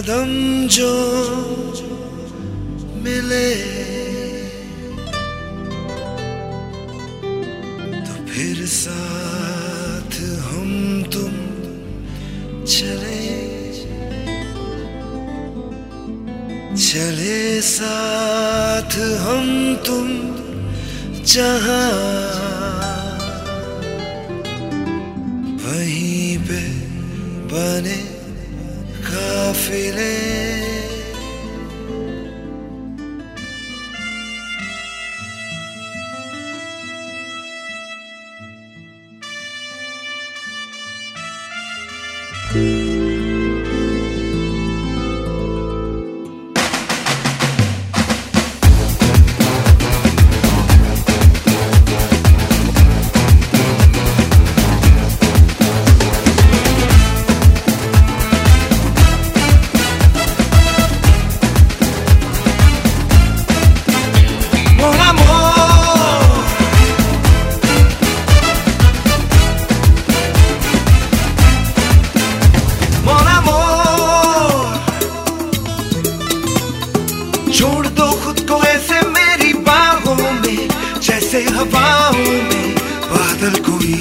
कदम जो मिले तो फिर साथ हम तुम चले चले साथ हम तुम जहां वहीं पे बने काफिले छोड़ दो खुद को ऐसे मेरी बाहों में, जैसे हवाओं में बादल कोई।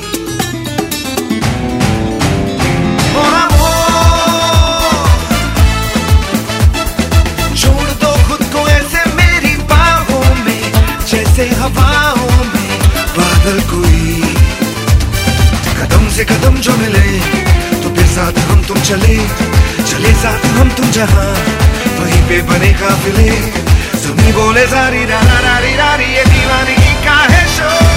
छोड़ दो खुद को ऐसे मेरी बाहों में, जैसे हवाओं में बादल कोई। कदम से कदम जो मिले तो फिर साथ हम तुम चले चले साथ हम तुम जहां वहीं पे बने काफिले। ज़मीं बोले सारी रारा रारी रारी ये दीवानगी का है शोर।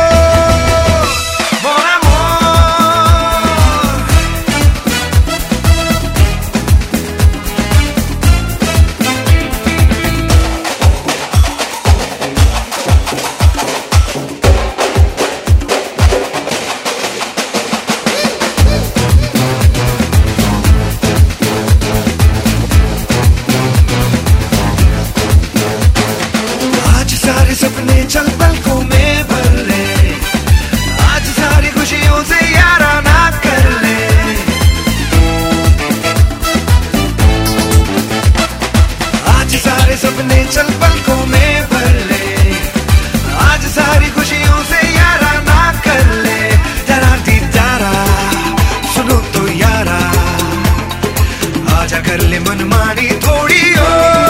सपने चल पलकों में भर ले, आज सारी खुशियों से यारा ना कर ले। आज सारे सपने चल पलकों में भर ले, आज सारी खुशियों से यारा ना कर ले। जरा दीदारा सुनो तो यारा, आजा कर ले मनमानी थोड़ी और।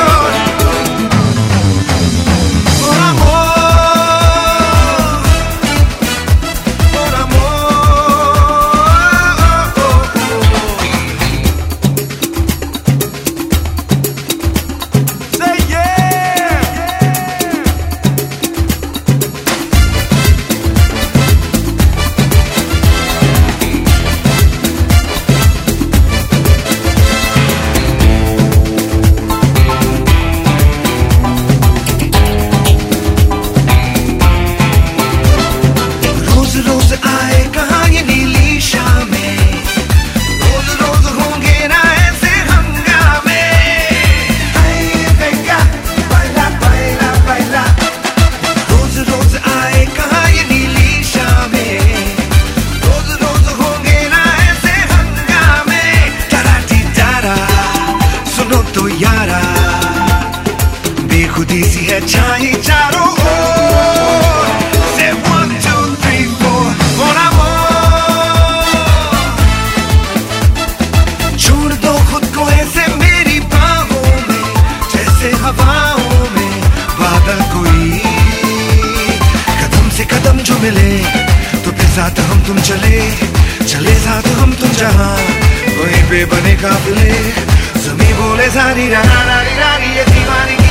बेखुदी सी है छाई चारों ओर। Say 1 2 3 4 mon amour। छोड़ दो खुद को ऐसे मेरी बाहों में, जैसे हवाओं में बादल कोई। कदम से कदम जो मिले तो फिर साथ हम तुम चले चले साथ हम तुम जहां वहीं पे बने काफिले। ज़मीं बोले सारी रारा रारी रारी ये दीवानगी